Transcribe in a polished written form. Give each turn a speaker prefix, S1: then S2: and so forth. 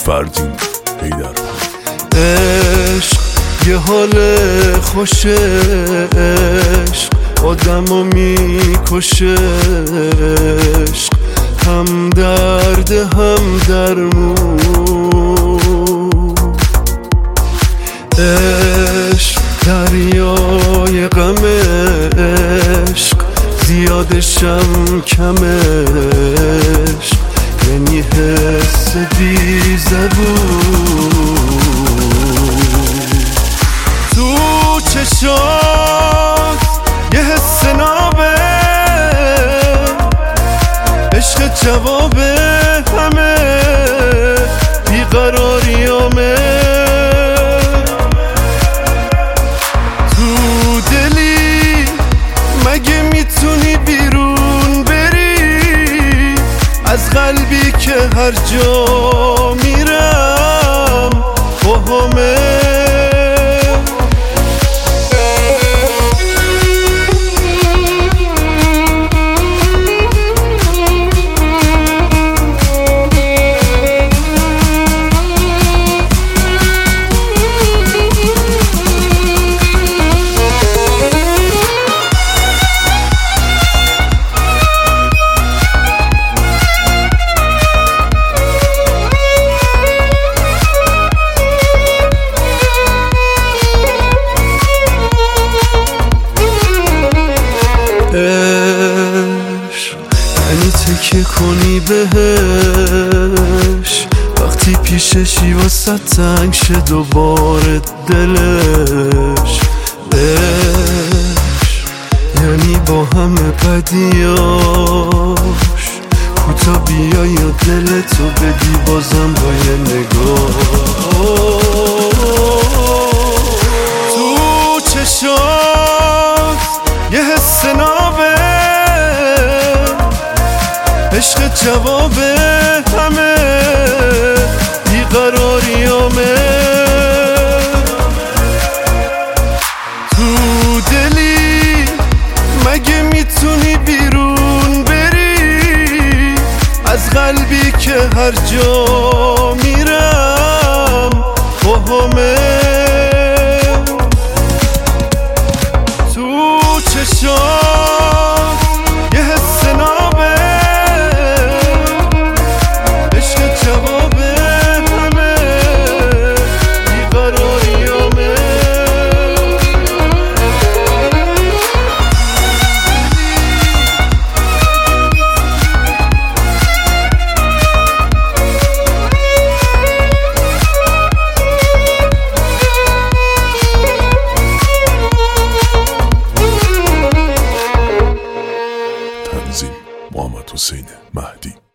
S1: فردین حیدر.
S2: عشق یه حال خوش، عشق آدمو میکشه، عشق هم درد هم درمون، عشق دریای غم، عشق زیادشم کم، عشق یعنی حس بی زبون. تو چشات یه حس نابه، عشق جواب همه بیقراریامه. تو دلی مگه میتونی بیرون بری از قلبی که هر جا میرم باهمه. یعنی تکیه کنی بهش وقتی پیششی واسه تنگ شه دوباره دلش. عشق یعنی با همه بدیاش کوتا بیای یا دلتو بدی بازم با یه نگاه. تو چشات یه حس نابه، عشق جواب همه بیقراریامه. تو دلی مگه میتونی بیرون بری از قلبی که هر جا میرم باهمه. تو چشات یه حس نابه،
S1: تنظیم محمد حسین مهدی.